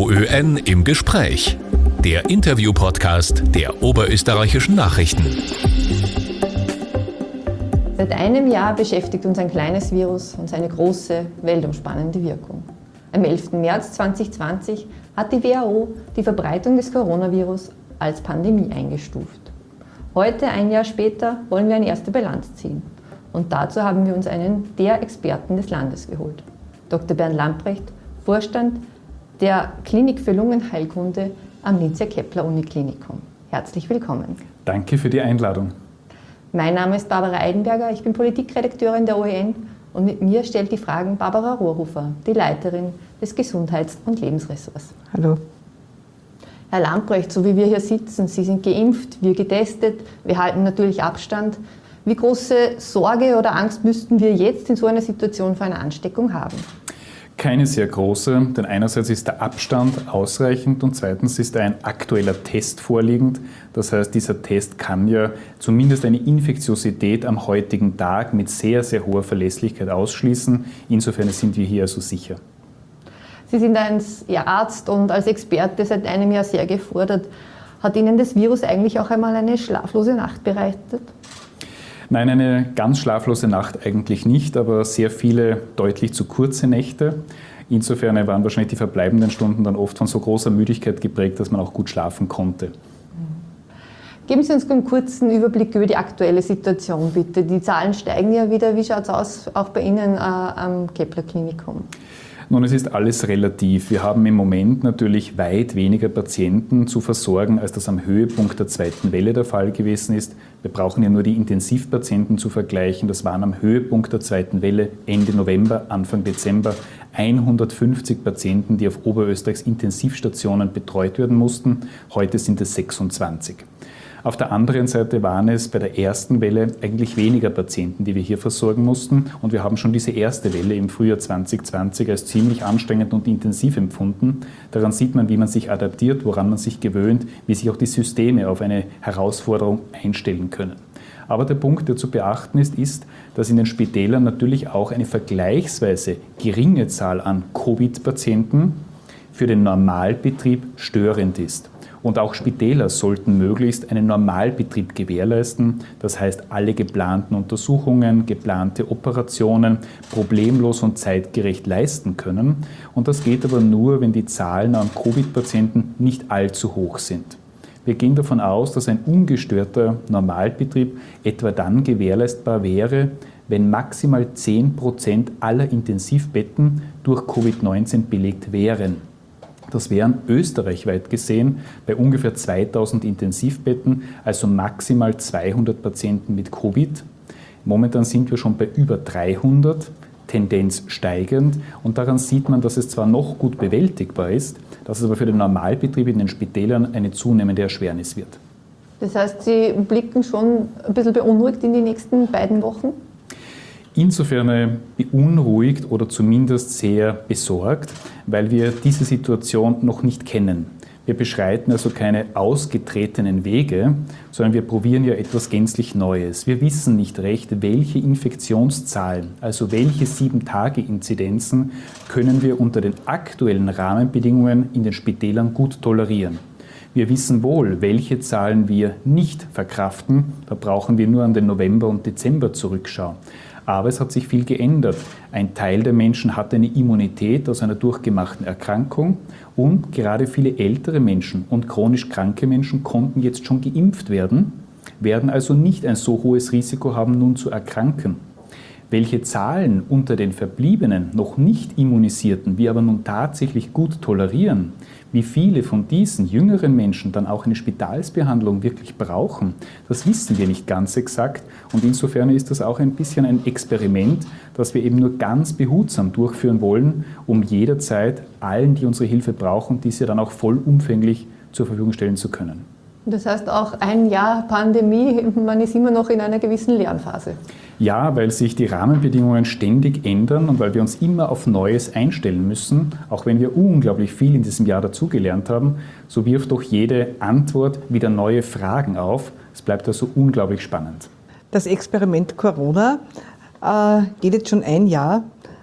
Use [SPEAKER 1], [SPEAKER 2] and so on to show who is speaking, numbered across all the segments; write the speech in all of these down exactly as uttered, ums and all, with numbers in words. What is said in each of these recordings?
[SPEAKER 1] O Ö N im Gespräch, der Interview-Podcast der Oberösterreichischen Nachrichten.
[SPEAKER 2] Seit einem Jahr beschäftigt uns ein kleines Virus und seine große, weltumspannende Wirkung. Am elften März zweitausendzwanzig hat die W H O die Verbreitung des Coronavirus als Pandemie eingestuft. Heute, ein Jahr später, wollen wir eine erste Bilanz ziehen. Und dazu haben wir uns einen der Experten des Landes geholt. Doktor Bernd Lamprecht, Vorstand der Klinik für Lungenheilkunde am Linzer Kepler-Uniklinikum. Herzlich willkommen.
[SPEAKER 3] Danke für die Einladung.
[SPEAKER 2] Mein Name ist Barbara Eidenberger, ich bin Politikredakteurin der O Ö N und mit mir stellt die Fragen Barbara Rohrhofer, die Leiterin des Gesundheits- und Lebensressorts.
[SPEAKER 4] Hallo.
[SPEAKER 2] Herr Lamprecht, so wie wir hier sitzen, Sie sind geimpft, wir getestet, wir halten natürlich Abstand. Wie große Sorge oder Angst müssten wir jetzt in so einer Situation vor einer Ansteckung haben?
[SPEAKER 3] Keine sehr große, denn einerseits ist der Abstand ausreichend und zweitens ist ein aktueller Test vorliegend. Das heißt, dieser Test kann ja zumindest eine Infektiosität am heutigen Tag mit sehr, sehr hoher Verlässlichkeit ausschließen. Insofern sind wir hier also sicher.
[SPEAKER 2] Sie sind als Arzt und als Experte seit einem Jahr sehr gefordert. Hat Ihnen das Virus eigentlich auch einmal eine schlaflose Nacht bereitet?
[SPEAKER 3] Nein, eine ganz schlaflose Nacht eigentlich nicht, aber sehr viele deutlich zu kurze Nächte. Insofern waren wahrscheinlich die verbleibenden Stunden dann oft von so großer Müdigkeit geprägt, dass man auch gut schlafen konnte.
[SPEAKER 2] Geben Sie uns einen kurzen Überblick über die aktuelle Situation, bitte. Die Zahlen steigen ja wieder. Wie schaut es aus, auch bei Ihnen äh, am Kepler-Klinikum?
[SPEAKER 3] Nun, es ist alles relativ. Wir haben im Moment natürlich weit weniger Patienten zu versorgen, als das am Höhepunkt der zweiten Welle der Fall gewesen ist. Wir brauchen ja nur die Intensivpatienten zu vergleichen. Das waren am Höhepunkt der zweiten Welle Ende November, Anfang Dezember hundertfünfzig Patienten, die auf Oberösterreichs Intensivstationen betreut werden mussten. Heute sind es sechsundzwanzig. Auf der anderen Seite waren es bei der ersten Welle eigentlich weniger Patienten, die wir hier versorgen mussten. Und wir haben schon diese erste Welle im Frühjahr zwanzig zwanzig als ziemlich anstrengend und intensiv empfunden. Daran sieht man, wie man sich adaptiert, woran man sich gewöhnt, wie sich auch die Systeme auf eine Herausforderung einstellen können. Aber der Punkt, der zu beachten ist, ist, dass in den Spitälern natürlich auch eine vergleichsweise geringe Zahl an Covid-Patienten für den Normalbetrieb störend ist. Und auch Spitäler sollten möglichst einen Normalbetrieb gewährleisten. Das heißt, alle geplanten Untersuchungen, geplante Operationen problemlos und zeitgerecht leisten können. Und das geht aber nur, wenn die Zahlen an Covid-Patienten nicht allzu hoch sind. Wir gehen davon aus, dass ein ungestörter Normalbetrieb etwa dann gewährleistbar wäre, wenn maximal zehn Prozent aller Intensivbetten durch Covid neunzehn belegt wären. Das wären österreichweit gesehen bei ungefähr zweitausend Intensivbetten, also maximal zweihundert Patienten mit Covid. Momentan sind wir schon bei über dreihundert, Tendenz steigend. Und daran sieht man, dass es zwar noch gut bewältigbar ist, dass es aber für den Normalbetrieb in den Spitälern eine zunehmende Erschwernis wird.
[SPEAKER 2] Das heißt, Sie blicken schon ein bisschen beunruhigt in die nächsten beiden Wochen?
[SPEAKER 3] Insofern beunruhigt oder zumindest sehr besorgt, weil wir diese Situation noch nicht kennen. Wir beschreiten also keine ausgetretenen Wege, sondern wir probieren ja etwas gänzlich Neues. Wir wissen nicht recht, welche Infektionszahlen, also welche sieben-Tage-Inzidenzen können wir unter den aktuellen Rahmenbedingungen in den Spitälern gut tolerieren. Wir wissen wohl, welche Zahlen wir nicht verkraften. Da brauchen wir nur an den November und Dezember zurückschauen. Aber es hat sich viel geändert. Ein Teil der Menschen hat eine Immunität aus einer durchgemachten Erkrankung und gerade viele ältere Menschen und chronisch kranke Menschen konnten jetzt schon geimpft werden, werden also nicht ein so hohes Risiko haben, nun zu erkranken. Welche Zahlen unter den Verbliebenen, noch nicht Immunisierten, wir aber nun tatsächlich gut tolerieren, wie viele von diesen jüngeren Menschen dann auch eine Spitalsbehandlung wirklich brauchen, das wissen wir nicht ganz exakt. Und insofern ist das auch ein bisschen ein Experiment, das wir eben nur ganz behutsam durchführen wollen, um jederzeit allen, die unsere Hilfe brauchen, diese dann auch vollumfänglich zur Verfügung stellen zu können.
[SPEAKER 2] Das heißt auch ein Jahr Pandemie, man ist immer noch in einer gewissen Lernphase.
[SPEAKER 3] Ja, weil sich die Rahmenbedingungen ständig ändern und weil wir uns immer auf Neues einstellen müssen, auch wenn wir unglaublich viel in diesem Jahr dazugelernt haben, so wirft doch jede Antwort wieder neue Fragen auf. Es bleibt also unglaublich spannend.
[SPEAKER 4] Das Experiment Corona äh, geht jetzt schon ein Jahr.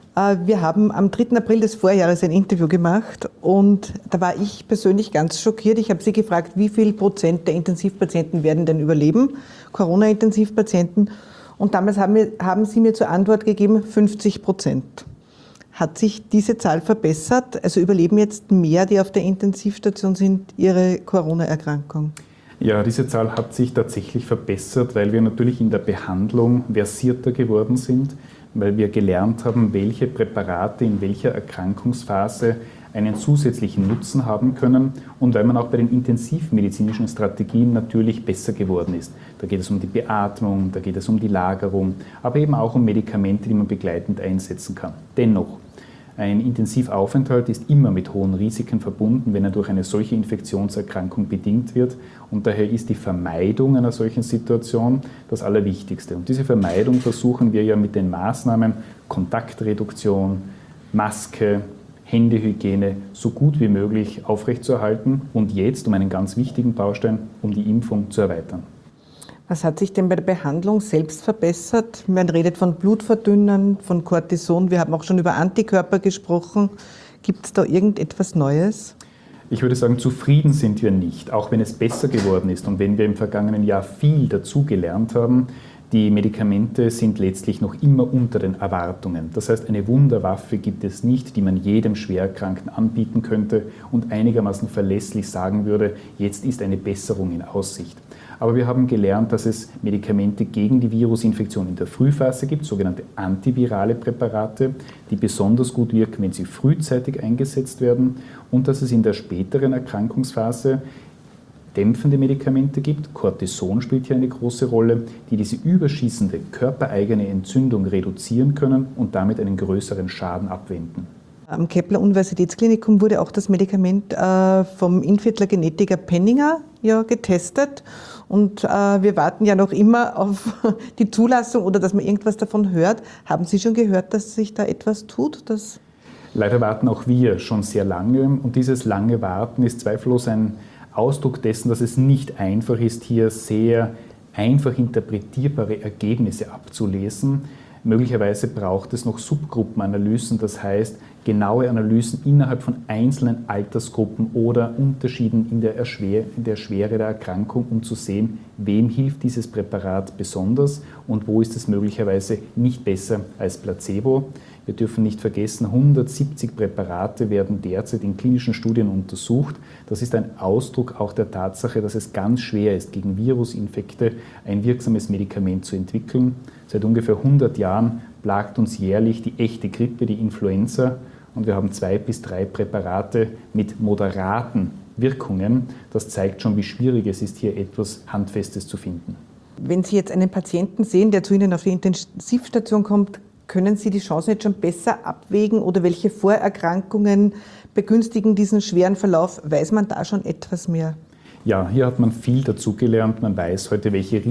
[SPEAKER 4] Wir haben am dritten April des Vorjahres ein Interview gemacht und da war ich persönlich ganz schockiert. Ich habe Sie gefragt, wie viel Prozent der Intensivpatienten werden denn überleben, Corona-Intensivpatienten. Und damals haben, wir, haben Sie mir zur Antwort gegeben, fünfzig Prozent. Hat sich diese Zahl verbessert? Also überleben jetzt mehr, die auf der Intensivstation sind, ihre Corona-Erkrankung?
[SPEAKER 3] Ja, diese Zahl hat sich tatsächlich verbessert, weil wir natürlich in der Behandlung versierter geworden sind, weil wir gelernt haben, welche Präparate in welcher Erkrankungsphase einen zusätzlichen Nutzen haben können und weil man auch bei den intensivmedizinischen Strategien natürlich besser geworden ist. Da geht es um die Beatmung, da geht es um die Lagerung, aber eben auch um Medikamente, die man begleitend einsetzen kann. Dennoch, ein Intensivaufenthalt ist immer mit hohen Risiken verbunden, wenn er durch eine solche Infektionserkrankung bedingt wird. Und daher ist die Vermeidung einer solchen Situation das Allerwichtigste. Und diese Vermeidung versuchen wir ja mit den Maßnahmen Kontaktreduktion, Maske, Händehygiene so gut wie möglich aufrechtzuerhalten und jetzt, um einen ganz wichtigen Baustein, um die Impfung zu erweitern.
[SPEAKER 4] Was hat sich denn bei der Behandlung selbst verbessert? Man redet von Blutverdünnern, von Cortison. Wir haben auch schon über Antikörper gesprochen. Gibt es da irgendetwas Neues?
[SPEAKER 3] Ich würde sagen, zufrieden sind wir nicht, auch wenn es besser geworden ist und wenn wir im vergangenen Jahr viel dazugelernt haben. Die Medikamente sind letztlich noch immer unter den Erwartungen. Das heißt, eine Wunderwaffe gibt es nicht, die man jedem Schwererkrankten anbieten könnte und einigermaßen verlässlich sagen würde, jetzt ist eine Besserung in Aussicht. Aber wir haben gelernt, dass es Medikamente gegen die Virusinfektion in der Frühphase gibt, sogenannte antivirale Präparate, die besonders gut wirken, wenn sie frühzeitig eingesetzt werden und dass es in der späteren Erkrankungsphase dämpfende Medikamente gibt. Cortison spielt hier eine große Rolle, die diese überschießende körpereigene Entzündung reduzieren können und damit einen größeren Schaden abwenden.
[SPEAKER 4] Am Kepler-Universitätsklinikum wurde auch das Medikament äh, vom Innviertler Genetiker Penninger ja, getestet. Und äh, wir warten ja noch immer auf die Zulassung oder dass man irgendwas davon hört. Haben Sie schon gehört, dass sich da etwas tut? Dass
[SPEAKER 3] Leider warten auch wir schon sehr lange. Und dieses lange Warten ist zweifellos ein Ausdruck dessen, dass es nicht einfach ist, hier sehr einfach interpretierbare Ergebnisse abzulesen. Möglicherweise braucht es noch Subgruppenanalysen, das heißt genaue Analysen innerhalb von einzelnen Altersgruppen oder Unterschieden in der, Erschwer- in der Schwere der Erkrankung, um zu sehen, wem hilft dieses Präparat besonders und wo ist es möglicherweise nicht besser als Placebo. Wir dürfen nicht vergessen, hundertsiebzig Präparate werden derzeit in klinischen Studien untersucht. Das ist ein Ausdruck auch der Tatsache, dass es ganz schwer ist, gegen Virusinfekte ein wirksames Medikament zu entwickeln. Seit ungefähr hundert Jahren plagt uns jährlich die echte Grippe, die Influenza, und wir haben zwei bis drei Präparate mit moderaten Wirkungen. Das zeigt schon, wie schwierig es ist, hier etwas Handfestes zu finden.
[SPEAKER 4] Wenn Sie jetzt einen Patienten sehen, der zu Ihnen auf die Intensivstation kommt, können Sie die Chancen jetzt schon besser abwägen oder welche Vorerkrankungen begünstigen diesen schweren Verlauf? Weiß man da schon etwas mehr?
[SPEAKER 3] Ja, hier hat man viel dazugelernt. Man weiß heute, welche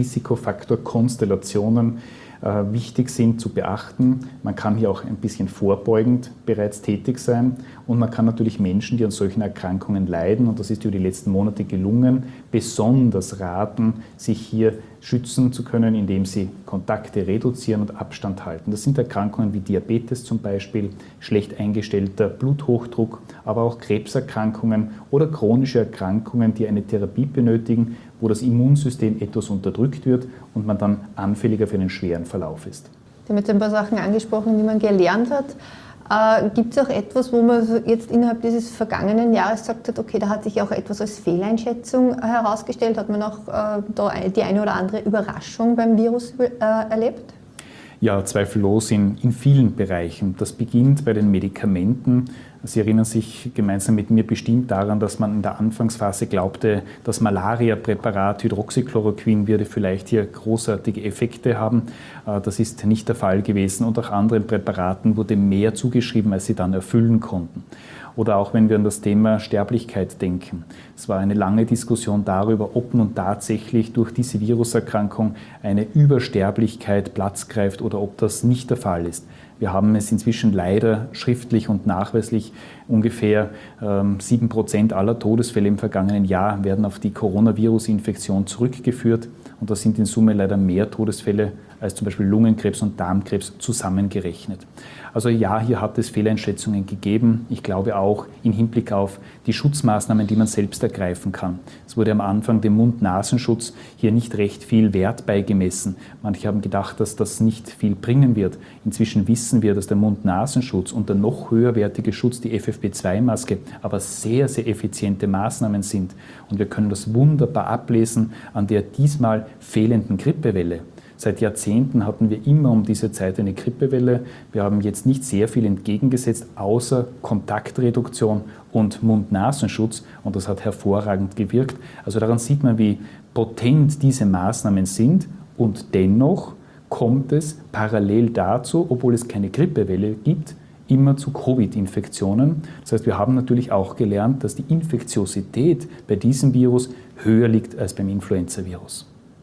[SPEAKER 3] Risikofaktorkonstellationen äh, wichtig sind zu beachten. Man kann hier auch ein bisschen vorbeugend bereits tätig sein. Und man kann natürlich Menschen, die an solchen Erkrankungen leiden, und das ist über die letzten Monate gelungen, besonders raten, sich hier schützen zu können, indem sie Kontakte reduzieren und Abstand halten. Das sind Erkrankungen wie Diabetes zum Beispiel, schlecht eingestellter Bluthochdruck, aber auch Krebserkrankungen oder chronische Erkrankungen, die eine Therapie benötigen, wo das Immunsystem etwas unterdrückt wird und man dann anfälliger für einen schweren Verlauf ist.
[SPEAKER 2] Sie haben jetzt ein paar Sachen angesprochen, die man gelernt hat. Äh, Gibt es auch etwas, wo man jetzt innerhalb dieses vergangenen Jahres gesagt hat, okay, da hat sich auch etwas als Fehleinschätzung herausgestellt? Hat man auch äh, da die eine oder andere Überraschung beim Virus äh, erlebt?
[SPEAKER 3] Ja, zweifellos in, in vielen Bereichen. Das beginnt bei den Medikamenten. Sie erinnern sich gemeinsam mit mir bestimmt daran, dass man in der Anfangsphase glaubte, das Malaria-Präparat Hydroxychloroquin würde vielleicht hier großartige Effekte haben. Das ist nicht der Fall gewesen und auch anderen Präparaten wurde mehr zugeschrieben, als sie dann erfüllen konnten. Oder auch wenn wir an das Thema Sterblichkeit denken. Es war eine lange Diskussion darüber, ob nun tatsächlich durch diese Viruserkrankung eine Übersterblichkeit Platz greift oder ob das nicht der Fall ist. Wir haben es inzwischen leider schriftlich und nachweislich, ungefähr ähm, sieben Prozent aller Todesfälle im vergangenen Jahr werden auf die Coronavirus-Infektion zurückgeführt. Und das sind in Summe leider mehr Todesfälle als zum Beispiel Lungenkrebs und Darmkrebs zusammengerechnet. Also ja, hier hat es Fehleinschätzungen gegeben. Ich glaube auch im Hinblick auf die Schutzmaßnahmen, die man selbst ergreifen kann. Es wurde am Anfang dem Mund-Nasenschutz hier nicht recht viel Wert beigemessen. Manche haben gedacht, dass das nicht viel bringen wird. Inzwischen wissen wir, dass der Mund-Nasenschutz und der noch höherwertige Schutz, die F F P zwei Maske, aber sehr, sehr effiziente Maßnahmen sind. Und wir können das wunderbar ablesen an der diesmal fehlenden Grippewelle. Seit Jahrzehnten hatten wir immer um diese Zeit eine Grippewelle. Wir haben jetzt nicht sehr viel entgegengesetzt, außer Kontaktreduktion und Mund-Nasenschutz. Und das hat hervorragend gewirkt. Also daran sieht man, wie potent diese Maßnahmen sind. Und dennoch kommt es parallel dazu, obwohl es keine Grippewelle gibt, immer zu Covid-Infektionen. Das heißt, wir haben natürlich auch gelernt, dass die Infektiosität bei diesem Virus höher liegt als beim Influenza-Virus.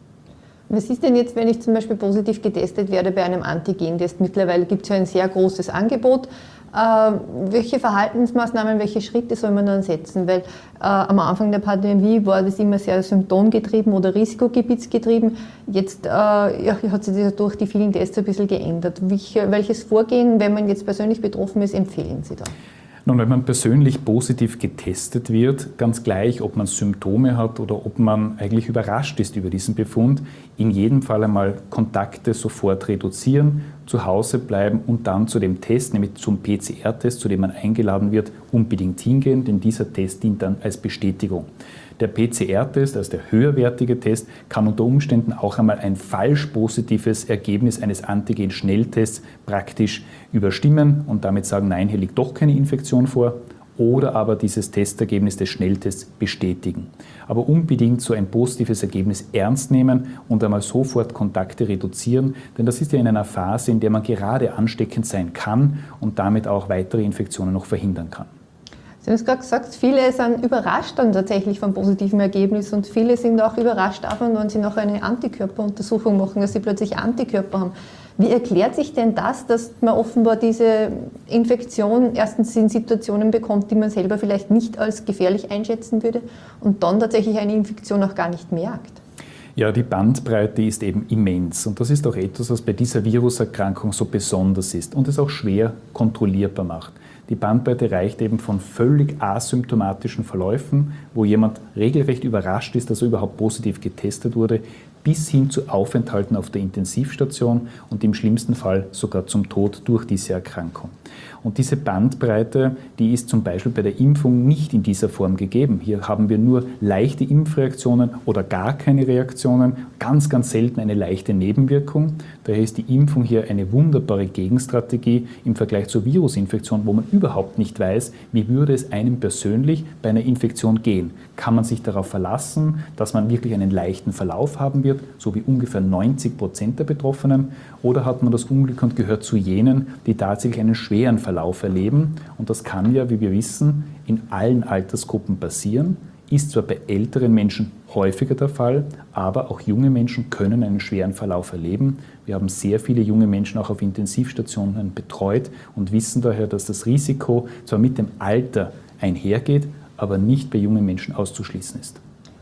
[SPEAKER 2] Was ist denn jetzt, wenn ich zum Beispiel positiv getestet werde bei einem Antigentest? Mittlerweile gibt es ja ein sehr großes Angebot. Äh, welche Verhaltensmaßnahmen, welche Schritte soll man dann setzen? Weil äh, am Anfang der Pandemie war das immer sehr symptomgetrieben oder risikogebietsgetrieben. Jetzt äh, ja, hat sich das durch die vielen Tests ein bisschen geändert. Welche, welches Vorgehen, wenn man jetzt persönlich betroffen ist, empfehlen Sie da?
[SPEAKER 3] Nun, wenn man persönlich positiv getestet wird, ganz gleich, ob man Symptome hat oder ob man eigentlich überrascht ist über diesen Befund, in jedem Fall einmal Kontakte sofort reduzieren, zu Hause bleiben und dann zu dem Test, nämlich zum P C R-Test, zu dem man eingeladen wird, unbedingt hingehen, denn dieser Test dient dann als Bestätigung. Der P C R-Test, also der höherwertige Test, kann unter Umständen auch einmal ein falsch positives Ergebnis eines Antigen-Schnelltests praktisch überstimmen und damit sagen, nein, hier liegt doch keine Infektion vor, oder aber dieses Testergebnis des Schnelltests bestätigen. Aber unbedingt so ein positives Ergebnis ernst nehmen und einmal sofort Kontakte reduzieren, denn das ist ja in einer Phase, in der man gerade ansteckend sein kann und damit auch weitere Infektionen noch verhindern kann.
[SPEAKER 2] Sie haben es gerade gesagt, viele sind überrascht dann tatsächlich vom positiven Ergebnis und viele sind auch überrascht davon, wenn sie noch eine Antikörperuntersuchung machen, dass sie plötzlich Antikörper haben. Wie erklärt sich denn das, dass man offenbar diese Infektion erstens in Situationen bekommt, die man selber vielleicht nicht als gefährlich einschätzen würde und dann tatsächlich eine Infektion auch gar nicht merkt?
[SPEAKER 3] Ja, die Bandbreite ist eben immens und das ist auch etwas, was bei dieser Viruserkrankung so besonders ist und es auch schwer kontrollierbar macht. Die Bandbreite reicht eben von völlig asymptomatischen Verläufen, wo jemand regelrecht überrascht ist, dass er überhaupt positiv getestet wurde, bis hin zu Aufenthalten auf der Intensivstation und im schlimmsten Fall sogar zum Tod durch diese Erkrankung. Und diese Bandbreite, die ist zum Beispiel bei der Impfung nicht in dieser Form gegeben. Hier haben wir nur leichte Impfreaktionen oder gar keine Reaktionen, ganz, ganz selten eine leichte Nebenwirkung. Daher ist die Impfung hier eine wunderbare Gegenstrategie im Vergleich zur Virusinfektion, wo man überhaupt nicht weiß, wie würde es einem persönlich bei einer Infektion gehen. Kann man sich darauf verlassen, dass man wirklich einen leichten Verlauf haben wird, so wie ungefähr neunzig Prozent der Betroffenen, oder hat man das Unglück und gehört zu jenen, die tatsächlich einen schweren Verlauf erleben? Und das kann ja, wie wir wissen, in allen Altersgruppen passieren, ist zwar bei älteren Menschen häufiger der Fall, aber auch junge Menschen können einen schweren Verlauf erleben. Wir haben sehr viele junge Menschen auch auf Intensivstationen betreut und wissen daher, dass das Risiko zwar mit dem Alter einhergeht, aber nicht bei jungen Menschen auszuschließen ist.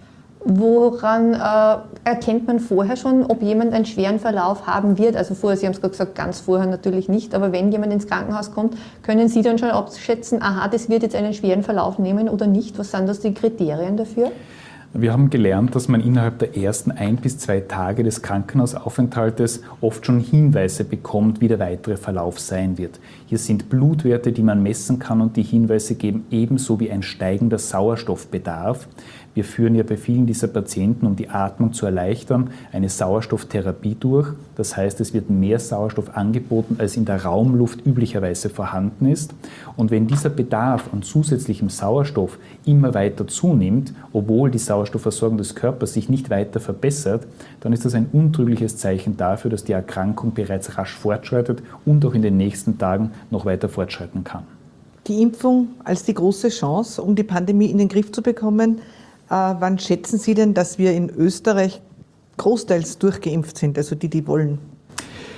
[SPEAKER 2] Woran äh, erkennt man vorher schon, ob jemand einen schweren Verlauf haben wird? Also vorher, Sie haben es gerade gesagt, ganz vorher natürlich nicht, aber wenn jemand ins Krankenhaus kommt, können Sie dann schon abschätzen, aha, das wird jetzt einen schweren Verlauf nehmen oder nicht? Was sind das die Kriterien dafür?
[SPEAKER 3] Wir haben gelernt, dass man innerhalb der ersten ein bis zwei Tage des Krankenhausaufenthaltes oft schon Hinweise bekommt, wie der weitere Verlauf sein wird. Hier sind Blutwerte, die man messen kann und die Hinweise geben, ebenso wie ein steigender Sauerstoffbedarf. Wir führen ja bei vielen dieser Patienten, um die Atmung zu erleichtern, eine Sauerstofftherapie durch. Das heißt, es wird mehr Sauerstoff angeboten, als in der Raumluft üblicherweise vorhanden ist. Und wenn dieser Bedarf an zusätzlichem Sauerstoff immer weiter zunimmt, obwohl die Sauerstoffversorgung des Körpers sich nicht weiter verbessert, dann ist das ein untrügliches Zeichen dafür, dass die Erkrankung bereits rasch fortschreitet und auch in den nächsten Tagen noch weiter fortschreiten kann.
[SPEAKER 4] Die Impfung als die große Chance, um die Pandemie in den Griff zu bekommen. Äh, wann schätzen Sie denn, dass wir in Österreich großteils durchgeimpft sind, also die, die wollen?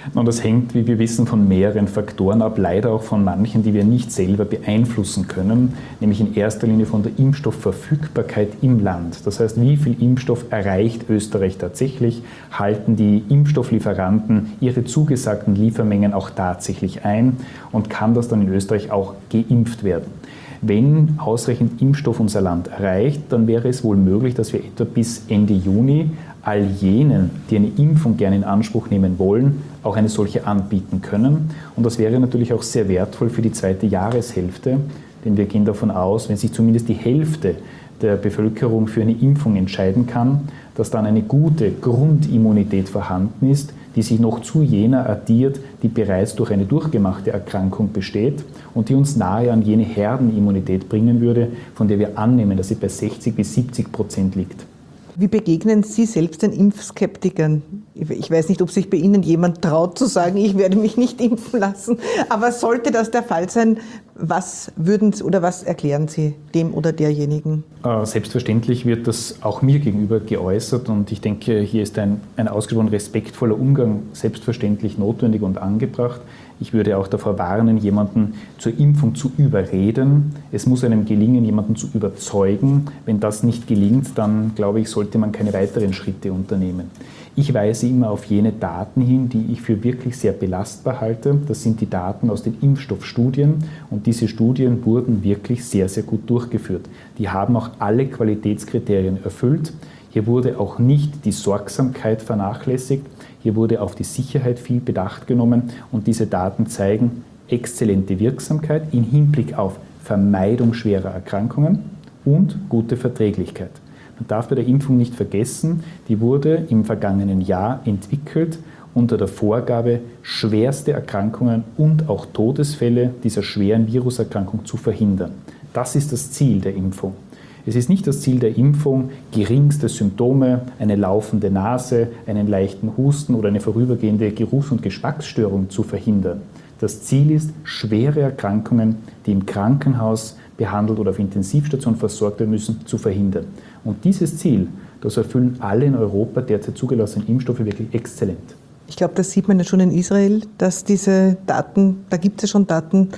[SPEAKER 3] Und das hängt, wie wir wissen, von mehreren Faktoren ab, leider auch von manchen, die wir nicht selber beeinflussen können, nämlich in erster Linie von der Impfstoffverfügbarkeit im Land. Das heißt, wie viel Impfstoff erreicht Österreich tatsächlich? Halten die Impfstofflieferanten ihre zugesagten Liefermengen auch tatsächlich ein? Und kann das dann in Österreich auch geimpft werden? Wenn ausreichend Impfstoff unser Land erreicht, dann wäre es wohl möglich, dass wir etwa bis Ende Juni all jenen, die eine Impfung gerne in Anspruch nehmen wollen, auch eine solche anbieten können. Und das wäre natürlich auch sehr wertvoll für die zweite Jahreshälfte, denn wir gehen davon aus, wenn sich zumindest die Hälfte der Bevölkerung für eine Impfung entscheiden kann, dass dann eine gute Grundimmunität vorhanden ist, die sich noch zu jener addiert, die bereits durch eine durchgemachte Erkrankung besteht und die uns nahe an jene Herdenimmunität bringen würde, von der wir annehmen, dass sie bei sechzig bis siebzig Prozent liegt.
[SPEAKER 4] Wie begegnen Sie selbst den Impfskeptikern? Ich weiß nicht, ob sich bei Ihnen jemand traut zu sagen, ich werde mich nicht impfen lassen. Aber sollte das der Fall sein, was würden Sie oder was erklären Sie dem oder derjenigen?
[SPEAKER 3] Selbstverständlich wird das auch mir gegenüber geäußert und ich denke, hier ist ein, ein ausgesprochen respektvoller Umgang selbstverständlich notwendig und angebracht. Ich würde auch davor warnen, jemanden zur Impfung zu überreden. Es muss einem gelingen, jemanden zu überzeugen. Wenn das nicht gelingt, dann glaube ich, sollte man keine weiteren Schritte unternehmen. Ich weise immer auf jene Daten hin, die ich für wirklich sehr belastbar halte. Das sind die Daten aus den Impfstoffstudien und diese Studien wurden wirklich sehr, sehr gut durchgeführt. Die haben auch alle Qualitätskriterien erfüllt. Hier wurde auch nicht die Sorgsamkeit vernachlässigt. Hier wurde auf die Sicherheit viel Bedacht genommen und diese Daten zeigen exzellente Wirksamkeit im Hinblick auf Vermeidung schwerer Erkrankungen und gute Verträglichkeit. Man darf bei der Impfung nicht vergessen, die wurde im vergangenen Jahr entwickelt unter der Vorgabe, schwerste Erkrankungen und auch Todesfälle dieser schweren Viruserkrankung zu verhindern. Das ist das Ziel der Impfung. Es ist nicht das Ziel der Impfung, geringste Symptome, eine laufende Nase, einen leichten Husten oder eine vorübergehende Geruchs- und Geschmacksstörung zu verhindern. Das Ziel ist, schwere Erkrankungen, die im Krankenhaus behandelt oder auf Intensivstation versorgt werden müssen, zu verhindern. Und dieses Ziel, das erfüllen alle in Europa derzeit zugelassenen Impfstoffe wirklich exzellent.
[SPEAKER 4] Ich glaube, das sieht man ja schon in Israel, dass diese Daten, da gibt es ja schon Daten.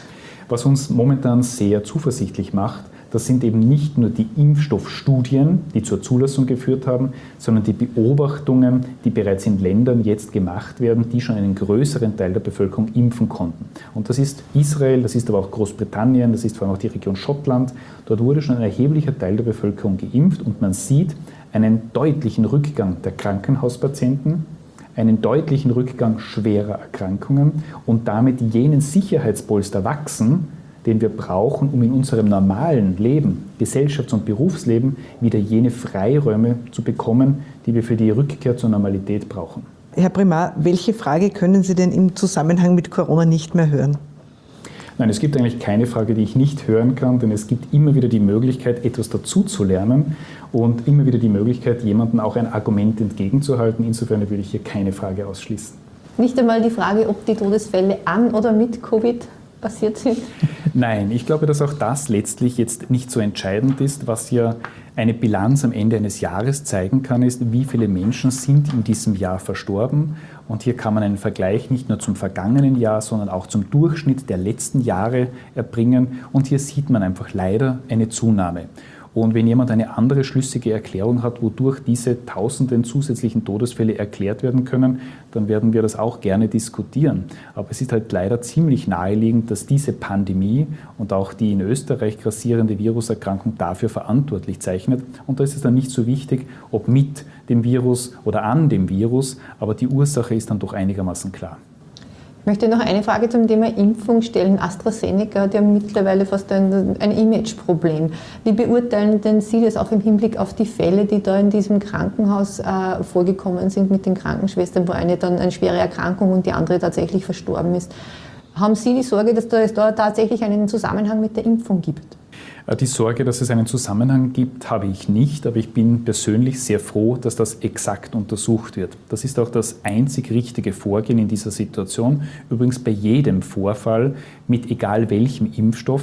[SPEAKER 3] Was uns momentan sehr zuversichtlich macht, das sind eben nicht nur die Impfstoffstudien, die zur Zulassung geführt haben, sondern die Beobachtungen, die bereits in Ländern jetzt gemacht werden, die schon einen größeren Teil der Bevölkerung impfen konnten. Und das ist Israel, das ist aber auch Großbritannien, das ist vor allem auch die Region Schottland. Dort wurde schon ein erheblicher Teil der Bevölkerung geimpft und man sieht einen deutlichen Rückgang der Krankenhauspatienten, einen deutlichen Rückgang schwerer Erkrankungen und damit jenen Sicherheitspolster wachsen, den wir brauchen, um in unserem normalen Leben, Gesellschafts- und Berufsleben wieder jene Freiräume zu bekommen, die wir für die Rückkehr zur Normalität brauchen.
[SPEAKER 4] Herr Primar, welche Frage können Sie denn im Zusammenhang mit Corona nicht mehr hören?
[SPEAKER 3] Nein, es gibt eigentlich keine Frage, die ich nicht hören kann, denn es gibt immer wieder die Möglichkeit, etwas dazu zu lernen und immer wieder die Möglichkeit, jemandem auch ein Argument entgegenzuhalten. Insofern würde ich hier keine Frage ausschließen.
[SPEAKER 2] Nicht einmal die Frage, ob die Todesfälle an oder mit Covid passiert sind?
[SPEAKER 3] Nein, ich glaube, dass auch das letztlich jetzt nicht so entscheidend ist. Was ja eine Bilanz am Ende eines Jahres zeigen kann, ist, wie viele Menschen sind in diesem Jahr verstorben. Und hier kann man einen Vergleich nicht nur zum vergangenen Jahr, sondern auch zum Durchschnitt der letzten Jahre erbringen. Und hier sieht man einfach leider eine Zunahme. Und wenn jemand eine andere schlüssige Erklärung hat, wodurch diese tausenden zusätzlichen Todesfälle erklärt werden können, dann werden wir das auch gerne diskutieren. Aber es ist halt leider ziemlich naheliegend, dass diese Pandemie und auch die in Österreich grassierende Viruserkrankung dafür verantwortlich zeichnet. Und da ist es dann nicht so wichtig, ob mit dem Virus oder an dem Virus, aber die Ursache ist dann doch einigermaßen klar.
[SPEAKER 2] Ich möchte noch eine Frage zum Thema Impfung stellen. AstraZeneca hat ja mittlerweile fast ein, ein Imageproblem. Wie beurteilen denn Sie das auch im Hinblick auf die Fälle, die da in diesem Krankenhaus äh, vorgekommen sind mit den Krankenschwestern, wo eine dann eine schwere Erkrankung und die andere tatsächlich verstorben ist? Haben Sie die Sorge, dass da es da tatsächlich einen Zusammenhang mit der Impfung gibt?
[SPEAKER 3] Die Sorge, dass es einen Zusammenhang gibt, habe ich nicht, aber ich bin persönlich sehr froh, dass das exakt untersucht wird. Das ist auch das einzig richtige Vorgehen in dieser Situation. Übrigens bei jedem Vorfall mit egal welchem Impfstoff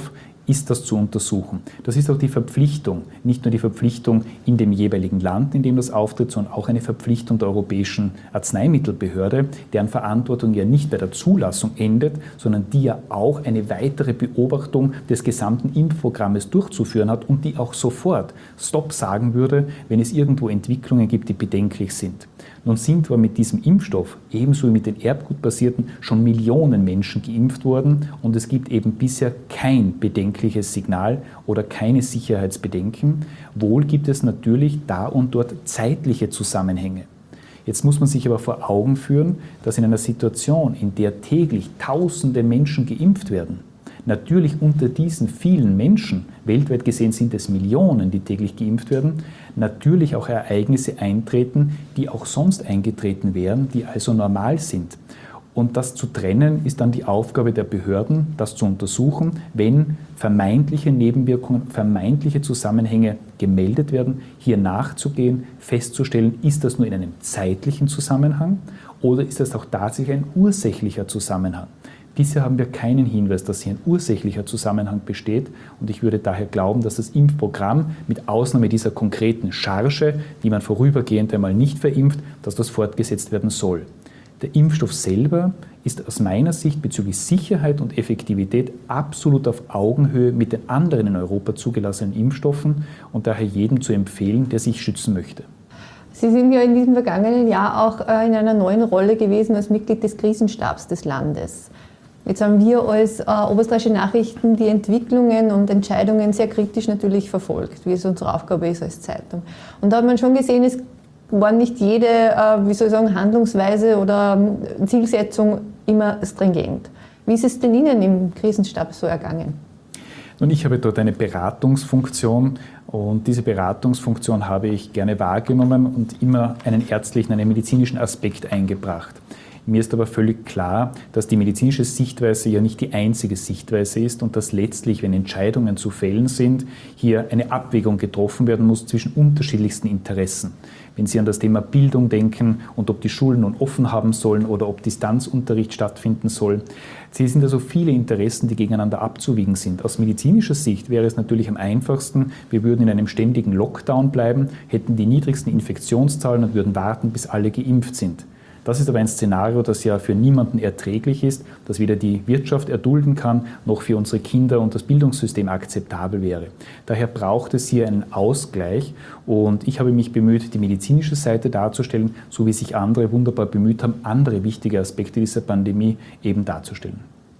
[SPEAKER 3] ist das zu untersuchen. Das ist auch die Verpflichtung, nicht nur die Verpflichtung in dem jeweiligen Land, in dem das auftritt, sondern auch eine Verpflichtung der Europäischen Arzneimittelbehörde, deren Verantwortung ja nicht bei der Zulassung endet, sondern die ja auch eine weitere Beobachtung des gesamten Impfprogrammes durchzuführen hat und die auch sofort Stopp sagen würde, wenn es irgendwo Entwicklungen gibt, die bedenklich sind. Nun sind wir mit diesem Impfstoff, ebenso wie mit den erbgutbasierten, schon Millionen Menschen geimpft worden und es gibt eben bisher kein bedenkliches Signal oder keine Sicherheitsbedenken. Wohl gibt es natürlich da und dort zeitliche Zusammenhänge. Jetzt muss man sich aber vor Augen führen, dass in einer Situation, in der täglich Tausende Menschen geimpft werden, natürlich unter diesen vielen Menschen, weltweit gesehen sind es Millionen, die täglich geimpft werden, natürlich auch Ereignisse eintreten, die auch sonst eingetreten wären, die also normal sind. Und das zu trennen ist dann die Aufgabe der Behörden, das zu untersuchen, wenn vermeintliche Nebenwirkungen, vermeintliche Zusammenhänge gemeldet werden, hier nachzugehen, festzustellen, ist das nur in einem zeitlichen Zusammenhang oder ist das auch tatsächlich ein ursächlicher Zusammenhang. Bisher haben wir keinen Hinweis, dass hier ein ursächlicher Zusammenhang besteht und ich würde daher glauben, dass das Impfprogramm mit Ausnahme dieser konkreten Charge, die man vorübergehend einmal nicht verimpft, dass das fortgesetzt werden soll. Der Impfstoff selber ist aus meiner Sicht bezüglich Sicherheit und Effektivität absolut auf Augenhöhe mit den anderen in Europa zugelassenen Impfstoffen und daher jedem zu empfehlen, der sich schützen möchte.
[SPEAKER 2] Sie sind ja in diesem vergangenen Jahr auch in einer neuen Rolle gewesen als Mitglied des Krisenstabs des Landes. Jetzt haben wir als äh, Oberösterreichische Nachrichten die Entwicklungen und Entscheidungen sehr kritisch natürlich verfolgt, wie es unsere Aufgabe ist als Zeitung. Und da hat man schon gesehen, es war nicht jede, äh, wie soll ich sagen, Handlungsweise oder äh, Zielsetzung immer stringent. Wie ist es denn Ihnen im Krisenstab so ergangen?
[SPEAKER 3] Nun, ich habe dort eine Beratungsfunktion und diese Beratungsfunktion habe ich gerne wahrgenommen und immer einen ärztlichen, einen medizinischen Aspekt eingebracht. Mir ist aber völlig klar, dass die medizinische Sichtweise ja nicht die einzige Sichtweise ist und dass letztlich, wenn Entscheidungen zu fällen sind, hier eine Abwägung getroffen werden muss zwischen unterschiedlichsten Interessen. Wenn Sie an das Thema Bildung denken und ob die Schulen nun offen haben sollen oder ob Distanzunterricht stattfinden soll. Es sind also viele Interessen, die gegeneinander abzuwiegen sind. Aus medizinischer Sicht wäre es natürlich am einfachsten, wir würden in einem ständigen Lockdown bleiben, hätten die niedrigsten Infektionszahlen und würden warten, bis alle geimpft sind. Das ist aber ein Szenario, das ja für niemanden erträglich ist, das weder die Wirtschaft erdulden kann, noch für unsere Kinder und das Bildungssystem akzeptabel wäre. Daher braucht es hier einen Ausgleich und ich habe mich bemüht, die medizinische Seite darzustellen, so wie sich andere wunderbar bemüht haben, andere wichtige Aspekte dieser Pandemie eben darzustellen.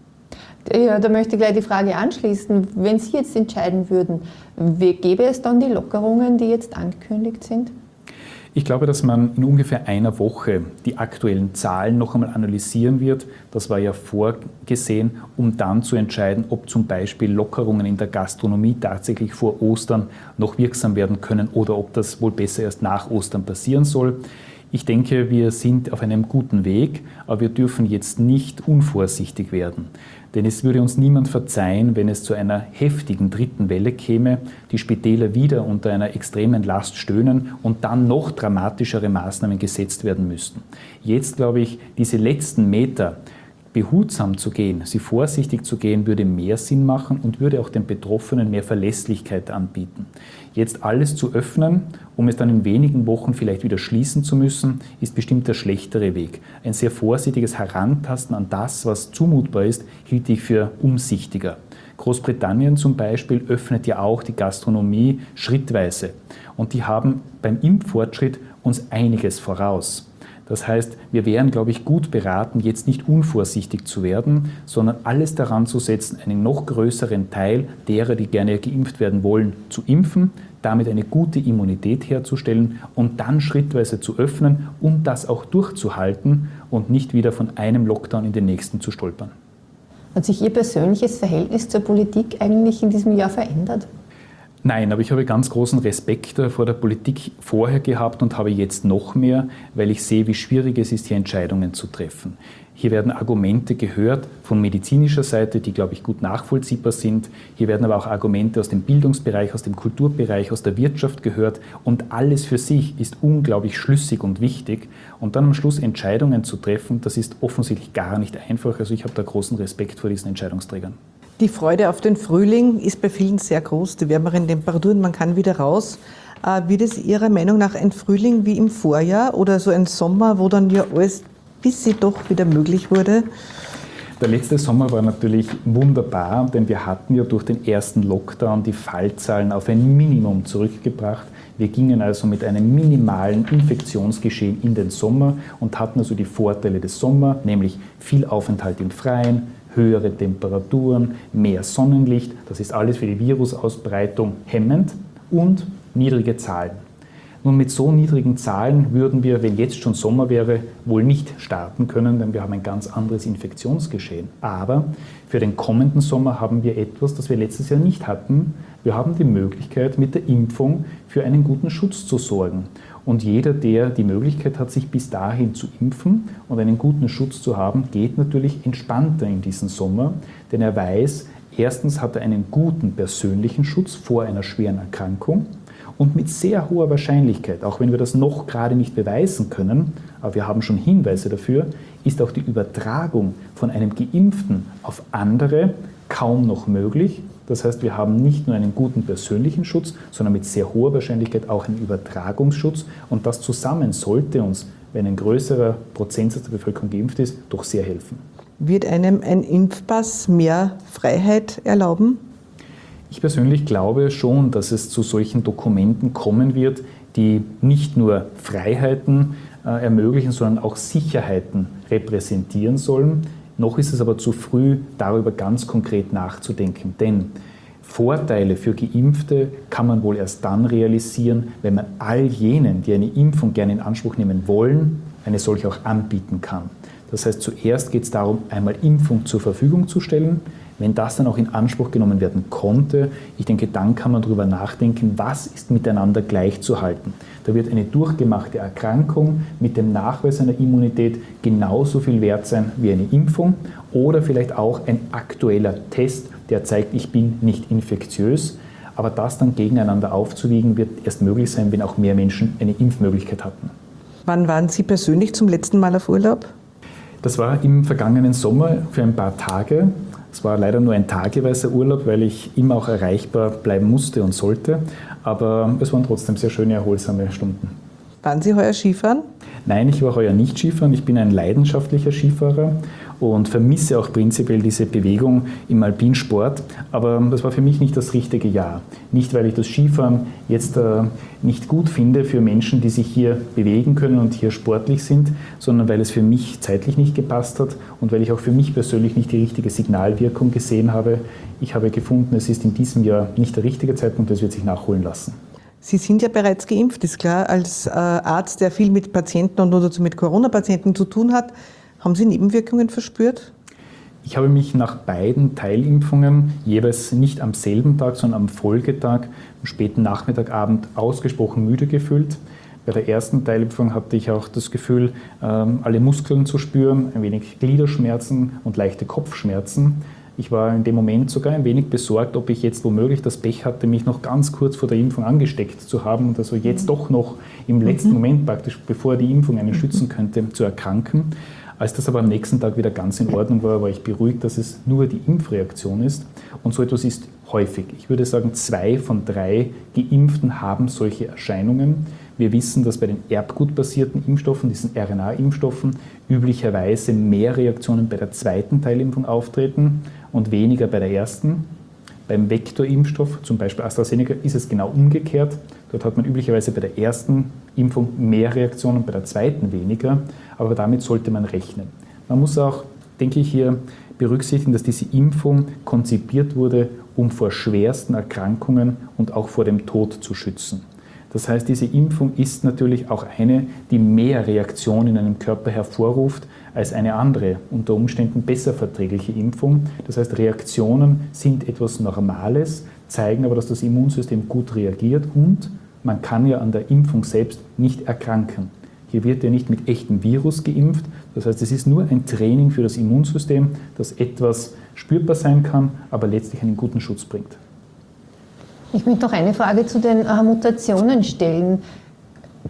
[SPEAKER 2] Ja, da möchte ich gleich die Frage anschließen. Wenn Sie jetzt entscheiden würden, wie gäbe es dann die Lockerungen, die jetzt angekündigt sind?
[SPEAKER 3] Ich glaube, dass man in ungefähr einer Woche die aktuellen Zahlen noch einmal analysieren wird. Das war ja vorgesehen, um dann zu entscheiden, ob zum Beispiel Lockerungen in der Gastronomie tatsächlich vor Ostern noch wirksam werden können oder ob das wohl besser erst nach Ostern passieren soll. Ich denke, wir sind auf einem guten Weg, aber wir dürfen jetzt nicht unvorsichtig werden. Denn es würde uns niemand verzeihen, wenn es zu einer heftigen dritten Welle käme, die Spitäler wieder unter einer extremen Last stöhnen und dann noch dramatischere Maßnahmen gesetzt werden müssten. Jetzt, glaube ich, diese letzten Meter behutsam zu gehen, sie vorsichtig zu gehen, würde mehr Sinn machen und würde auch den Betroffenen mehr Verlässlichkeit anbieten. Jetzt alles zu öffnen, um es dann in wenigen Wochen vielleicht wieder schließen zu müssen, ist bestimmt der schlechtere Weg. Ein sehr vorsichtiges Herantasten an das, was zumutbar ist, hielt ich für umsichtiger. Großbritannien zum Beispiel öffnet ja auch die Gastronomie schrittweise und die haben beim Impffortschritt uns einiges voraus. Das heißt, wir wären, glaube ich, gut beraten, jetzt nicht unvorsichtig zu werden, sondern alles daran zu setzen, einen noch größeren Teil derer, die gerne geimpft werden wollen, zu impfen, damit eine gute Immunität herzustellen und dann schrittweise zu öffnen, um das auch durchzuhalten und nicht wieder von einem Lockdown in den nächsten zu stolpern.
[SPEAKER 2] Hat sich Ihr persönliches Verhältnis zur Politik eigentlich in diesem Jahr verändert?
[SPEAKER 3] Nein, aber ich habe ganz großen Respekt vor der Politik vorher gehabt und habe jetzt noch mehr, weil ich sehe, wie schwierig es ist, hier Entscheidungen zu treffen. Hier werden Argumente gehört von medizinischer Seite, die, glaube ich, gut nachvollziehbar sind. Hier werden aber auch Argumente aus dem Bildungsbereich, aus dem Kulturbereich, aus der Wirtschaft gehört. Und alles für sich ist unglaublich schlüssig und wichtig. Und dann am Schluss Entscheidungen zu treffen, das ist offensichtlich gar nicht einfach. Also ich habe da großen Respekt vor diesen Entscheidungsträgern.
[SPEAKER 4] Die Freude auf den Frühling ist bei vielen sehr groß, die wärmeren Temperaturen, man kann wieder raus. Äh, wird es Ihrer Meinung nach ein Frühling wie im Vorjahr oder so ein Sommer, wo dann ja alles ein bisschen doch wieder möglich wurde?
[SPEAKER 3] Der letzte Sommer war natürlich wunderbar, denn wir hatten ja durch den ersten Lockdown die Fallzahlen auf ein Minimum zurückgebracht. Wir gingen also mit einem minimalen Infektionsgeschehen in den Sommer und hatten also die Vorteile des Sommers, nämlich viel Aufenthalt im Freien, höhere Temperaturen, mehr Sonnenlicht. Das ist alles für die Virusausbreitung hemmend und niedrige Zahlen. Nun, mit so niedrigen Zahlen würden wir, wenn jetzt schon Sommer wäre, wohl nicht starten können, denn wir haben ein ganz anderes Infektionsgeschehen. Aber für den kommenden Sommer haben wir etwas, das wir letztes Jahr nicht hatten. Wir haben die Möglichkeit, mit der Impfung für einen guten Schutz zu sorgen. Und jeder, der die Möglichkeit hat, sich bis dahin zu impfen und einen guten Schutz zu haben, geht natürlich entspannter in diesen Sommer, denn er weiß, erstens hat er einen guten persönlichen Schutz vor einer schweren Erkrankung. Und mit sehr hoher Wahrscheinlichkeit, auch wenn wir das noch gerade nicht beweisen können, aber wir haben schon Hinweise dafür, ist auch die Übertragung von einem Geimpften auf andere kaum noch möglich. Das heißt, wir haben nicht nur einen guten persönlichen Schutz, sondern mit sehr hoher Wahrscheinlichkeit auch einen Übertragungsschutz. Und das zusammen sollte uns, wenn ein größerer Prozentsatz der Bevölkerung geimpft ist, doch sehr helfen.
[SPEAKER 4] Wird einem ein Impfpass mehr Freiheit erlauben?
[SPEAKER 3] Ich persönlich glaube schon, dass es zu solchen Dokumenten kommen wird, die nicht nur Freiheiten äh, ermöglichen, sondern auch Sicherheiten repräsentieren sollen. Noch ist es aber zu früh, darüber ganz konkret nachzudenken, denn Vorteile für Geimpfte kann man wohl erst dann realisieren, wenn man all jenen, die eine Impfung gerne in Anspruch nehmen wollen, eine solche auch anbieten kann. Das heißt, zuerst geht es darum, einmal Impfung zur Verfügung zu stellen. Wenn das dann auch in Anspruch genommen werden konnte, ich denke, dann kann man darüber nachdenken, was ist miteinander gleichzuhalten. Da wird eine durchgemachte Erkrankung mit dem Nachweis einer Immunität genauso viel wert sein wie eine Impfung oder vielleicht auch ein aktueller Test, der zeigt, ich bin nicht infektiös. Aber das dann gegeneinander aufzuwiegen, wird erst möglich sein, wenn auch mehr Menschen eine Impfmöglichkeit hatten.
[SPEAKER 4] Wann waren Sie persönlich zum letzten Mal auf Urlaub?
[SPEAKER 3] Das war im vergangenen Sommer für ein paar Tage. Es war leider nur ein tageweiser Urlaub, weil ich immer auch erreichbar bleiben musste und sollte. Aber es waren trotzdem sehr schöne, erholsame Stunden.
[SPEAKER 4] Waren Sie heuer Skifahren?
[SPEAKER 3] Nein, ich war heuer nicht Skifahren. Ich bin ein leidenschaftlicher Skifahrer und vermisse auch prinzipiell diese Bewegung im Alpinsport. Aber das war für mich nicht das richtige Jahr. Nicht, weil ich das Skifahren jetzt äh, nicht gut finde für Menschen, die sich hier bewegen können und hier sportlich sind, sondern weil es für mich zeitlich nicht gepasst hat und weil ich auch für mich persönlich nicht die richtige Signalwirkung gesehen habe. Ich habe gefunden, es ist in diesem Jahr nicht der richtige Zeitpunkt, das wird sich nachholen lassen.
[SPEAKER 4] Sie sind ja bereits geimpft, ist klar. Als äh, Arzt, der viel mit Patienten und oder mit Corona-Patienten zu tun hat, haben Sie Nebenwirkungen verspürt?
[SPEAKER 3] Ich habe mich nach beiden Teilimpfungen, jeweils nicht am selben Tag, sondern am Folgetag, am späten Nachmittag, Abend, ausgesprochen müde gefühlt. Bei der ersten Teilimpfung hatte ich auch das Gefühl, alle Muskeln zu spüren, ein wenig Gliederschmerzen und leichte Kopfschmerzen. Ich war in dem Moment sogar ein wenig besorgt, ob ich jetzt womöglich das Pech hatte, mich noch ganz kurz vor der Impfung angesteckt zu haben und also jetzt doch noch im letzten Moment praktisch, bevor die Impfung einen schützen könnte, zu erkranken. Als das aber am nächsten Tag wieder ganz in Ordnung war, war ich beruhigt, dass es nur die Impfreaktion ist. Und so etwas ist häufig. Ich würde sagen, zwei von drei Geimpften haben solche Erscheinungen. Wir wissen, dass bei den erbgutbasierten Impfstoffen, diesen R N A-Impfstoffen, üblicherweise mehr Reaktionen bei der zweiten Teilimpfung auftreten und weniger bei der ersten. Beim Vektorimpfstoff, zum Beispiel AstraZeneca, ist es genau umgekehrt. Dort hat man üblicherweise bei der ersten Impfung mehr Reaktionen, bei der zweiten weniger. Aber damit sollte man rechnen. Man muss auch, denke ich, hier berücksichtigen, dass diese Impfung konzipiert wurde, um vor schwersten Erkrankungen und auch vor dem Tod zu schützen. Das heißt, diese Impfung ist natürlich auch eine, die mehr Reaktionen in einem Körper hervorruft als eine andere, unter Umständen besser verträgliche Impfung. Das heißt, Reaktionen sind etwas Normales, zeigen aber, dass das Immunsystem gut reagiert und man kann ja an der Impfung selbst nicht erkranken. Hier wird ja nicht mit echtem Virus geimpft. Das heißt, es ist nur ein Training für das Immunsystem, das etwas spürbar sein kann, aber letztlich einen guten Schutz bringt.
[SPEAKER 2] Ich möchte noch eine Frage zu den äh, Mutationen stellen.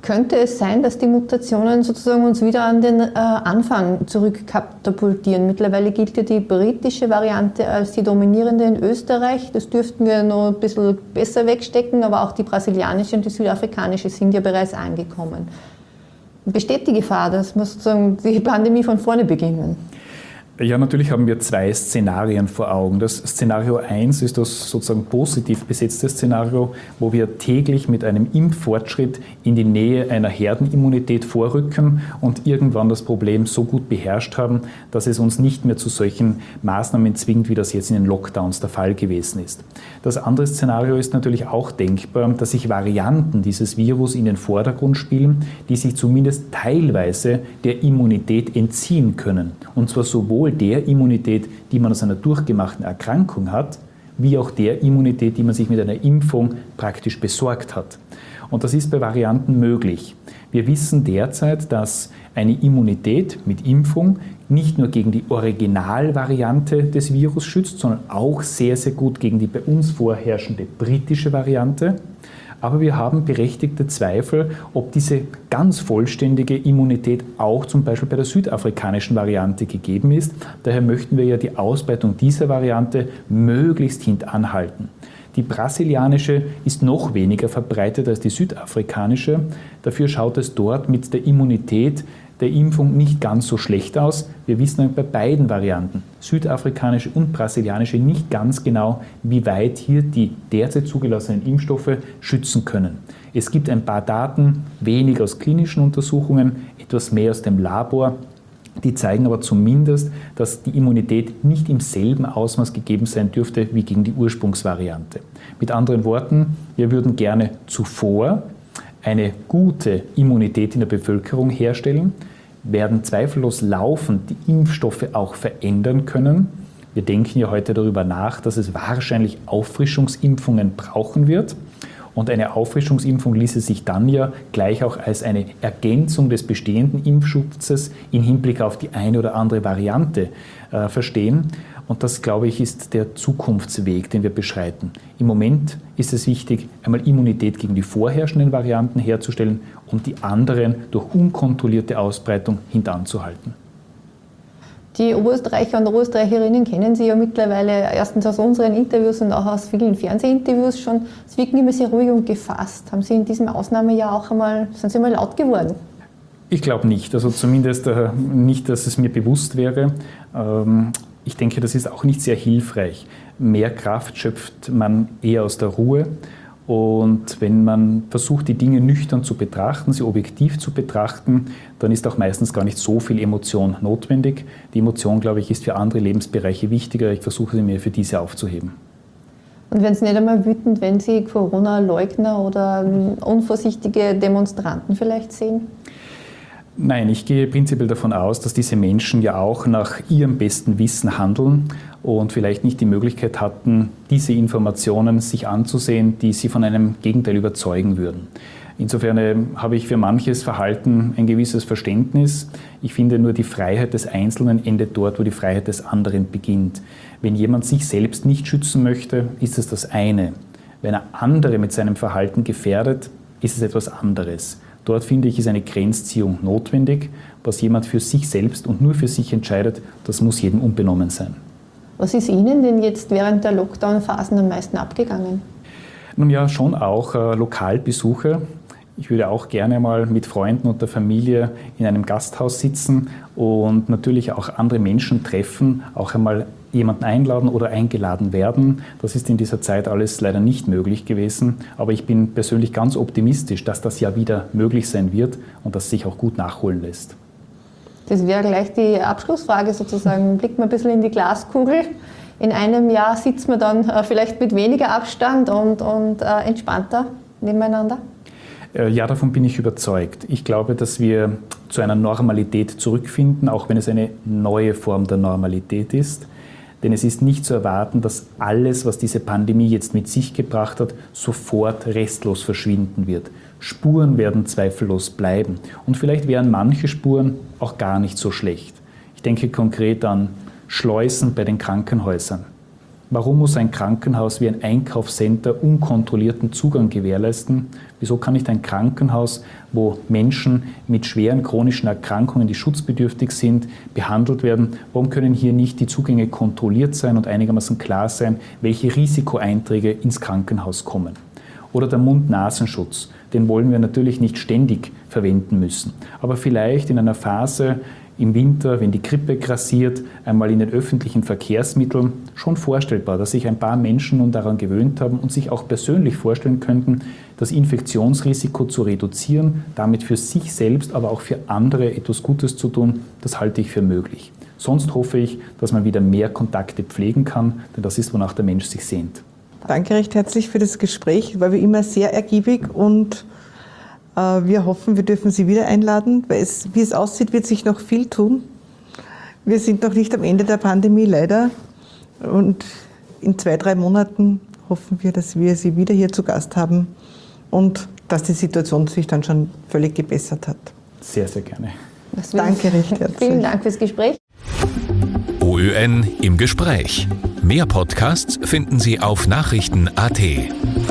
[SPEAKER 2] Könnte es sein, dass die Mutationen sozusagen uns wieder an den äh, Anfang zurückkatapultieren? Mittlerweile gilt ja die britische Variante als die dominierende in Österreich. Das dürften wir noch ein bisschen besser wegstecken, aber auch die brasilianische und die südafrikanische sind ja bereits angekommen. Besteht die Gefahr, dass wir sozusagen die Pandemie von vorne beginnen?
[SPEAKER 3] Ja, natürlich haben wir zwei Szenarien vor Augen. Das Szenario eins ist das sozusagen positiv besetzte Szenario, wo wir täglich mit einem Impffortschritt in die Nähe einer Herdenimmunität vorrücken und irgendwann das Problem so gut beherrscht haben, dass es uns nicht mehr zu solchen Maßnahmen zwingt, wie das jetzt in den Lockdowns der Fall gewesen ist. Das andere Szenario ist natürlich auch denkbar, dass sich Varianten dieses Virus in den Vordergrund spielen, die sich zumindest teilweise der Immunität entziehen können. Und zwar sowohl der Immunität, die man aus einer durchgemachten Erkrankung hat, wie auch der Immunität, die man sich mit einer Impfung praktisch besorgt hat. Und das ist bei Varianten möglich. Wir wissen derzeit, dass eine Immunität mit Impfung nicht nur gegen die Originalvariante des Virus schützt, sondern auch sehr, sehr gut gegen die bei uns vorherrschende britische Variante. Aber wir haben berechtigte Zweifel, ob diese ganz vollständige Immunität auch zum Beispiel bei der südafrikanischen Variante gegeben ist. Daher möchten wir ja die Ausbreitung dieser Variante möglichst hintanhalten. Die brasilianische ist noch weniger verbreitet als die südafrikanische. Dafür schaut es dort mit der Immunität der Impfung nicht ganz so schlecht aus. Wir wissen bei beiden Varianten, südafrikanische und brasilianische, nicht ganz genau, wie weit hier die derzeit zugelassenen Impfstoffe schützen können. Es gibt ein paar Daten, wenig aus klinischen Untersuchungen, etwas mehr aus dem Labor. Die zeigen aber zumindest, dass die Immunität nicht im selben Ausmaß gegeben sein dürfte wie gegen die Ursprungsvariante. Mit anderen Worten, wir würden gerne zuvor eine gute Immunität in der Bevölkerung herstellen, werden zweifellos laufend die Impfstoffe auch verändern können. Wir denken ja heute darüber nach, dass es wahrscheinlich Auffrischungsimpfungen brauchen wird. Und eine Auffrischungsimpfung ließe sich dann ja gleich auch als eine Ergänzung des bestehenden Impfschutzes im Hinblick auf die eine oder andere Variante äh, verstehen. Und das, glaube ich, ist der Zukunftsweg, den wir beschreiten. Im Moment ist es wichtig, einmal Immunität gegen die vorherrschenden Varianten herzustellen und die anderen durch unkontrollierte Ausbreitung hintanzuhalten.
[SPEAKER 2] Die Oberösterreicher und Oberösterreicherinnen kennen Sie ja mittlerweile erstens aus unseren Interviews und auch aus vielen Fernsehinterviews schon. Sie wirken immer sehr ruhig und gefasst. Haben Sie in diesem Ausnahmejahr auch einmal, sind Sie mal laut geworden?
[SPEAKER 3] Ich glaube nicht, also zumindest äh, nicht, dass es mir bewusst wäre. Ähm, ich denke, das ist auch nicht sehr hilfreich. Mehr Kraft schöpft man eher aus der Ruhe. Und wenn man versucht, die Dinge nüchtern zu betrachten, sie objektiv zu betrachten, dann ist auch meistens gar nicht so viel Emotion notwendig. Die Emotion, glaube ich, ist für andere Lebensbereiche wichtiger. Ich versuche sie mir für diese aufzuheben.
[SPEAKER 2] Und werden Sie nicht einmal wütend, wenn Sie Corona-Leugner oder unvorsichtige Demonstranten vielleicht sehen?
[SPEAKER 3] Nein, ich gehe prinzipiell davon aus, dass diese Menschen ja auch nach ihrem besten Wissen handeln und vielleicht nicht die Möglichkeit hatten, diese Informationen sich anzusehen, die sie von einem Gegenteil überzeugen würden. Insofern äh, habe ich für manches Verhalten ein gewisses Verständnis. Ich finde nur, die Freiheit des Einzelnen endet dort, wo die Freiheit des anderen beginnt. Wenn jemand sich selbst nicht schützen möchte, ist es das eine. Wenn er andere mit seinem Verhalten gefährdet, ist es etwas anderes. Dort, finde ich, ist eine Grenzziehung notwendig. Was jemand für sich selbst und nur für sich entscheidet, das muss jedem unbenommen sein.
[SPEAKER 2] Was ist Ihnen denn jetzt während der Lockdown-Phasen am meisten abgegangen?
[SPEAKER 3] Nun ja, schon auch äh, Lokalbesuche. Ich würde auch gerne mal mit Freunden und der Familie in einem Gasthaus sitzen und natürlich auch andere Menschen treffen, auch einmal jemanden einladen oder eingeladen werden. Das ist in dieser Zeit alles leider nicht möglich gewesen. Aber ich bin persönlich ganz optimistisch, dass das ja wieder möglich sein wird und dass sich auch gut nachholen lässt.
[SPEAKER 2] Das wäre gleich die Abschlussfrage sozusagen. Blickt man ein bisschen in die Glaskugel. In einem Jahr sitzt man dann äh, vielleicht mit weniger Abstand und, und äh, entspannter nebeneinander?
[SPEAKER 3] Ja, davon bin ich überzeugt. Ich glaube, dass wir zu einer Normalität zurückfinden, auch wenn es eine neue Form der Normalität ist. Denn es ist nicht zu erwarten, dass alles, was diese Pandemie jetzt mit sich gebracht hat, sofort restlos verschwinden wird. Spuren werden zweifellos bleiben. Und vielleicht wären manche Spuren auch gar nicht so schlecht. Ich denke konkret an Schleusen bei den Krankenhäusern. Warum muss ein Krankenhaus wie ein Einkaufscenter unkontrollierten Zugang gewährleisten? Wieso kann nicht ein Krankenhaus, wo Menschen mit schweren chronischen Erkrankungen, die schutzbedürftig sind, behandelt werden, warum können hier nicht die Zugänge kontrolliert sein und einigermaßen klar sein, welche Risikoeinträge ins Krankenhaus kommen? Oder der Mund-Nasenschutz, den wollen wir natürlich nicht ständig verwenden müssen, aber vielleicht in einer Phase im Winter, wenn die Grippe grassiert, einmal in den öffentlichen Verkehrsmitteln, schon vorstellbar, dass sich ein paar Menschen nun daran gewöhnt haben und sich auch persönlich vorstellen könnten, das Infektionsrisiko zu reduzieren, damit für sich selbst, aber auch für andere etwas Gutes zu tun, das halte ich für möglich. Sonst hoffe ich, dass man wieder mehr Kontakte pflegen kann, denn das ist, wonach der Mensch sich sehnt.
[SPEAKER 4] Danke recht herzlich für das Gespräch, war wie immer sehr ergiebig und wir hoffen, wir dürfen Sie wieder einladen, weil es, wie es aussieht, wird sich noch viel tun. Wir sind noch nicht am Ende der Pandemie, leider. Und in zwei, drei Monaten hoffen wir, dass wir Sie wieder hier zu Gast haben und dass die Situation sich dann schon völlig gebessert hat.
[SPEAKER 3] Sehr, sehr gerne.
[SPEAKER 4] Danke recht herzlich.
[SPEAKER 2] Vielen Dank fürs Gespräch.
[SPEAKER 1] O Ö N im Gespräch. Mehr Podcasts finden Sie auf Nachrichten punkt A T.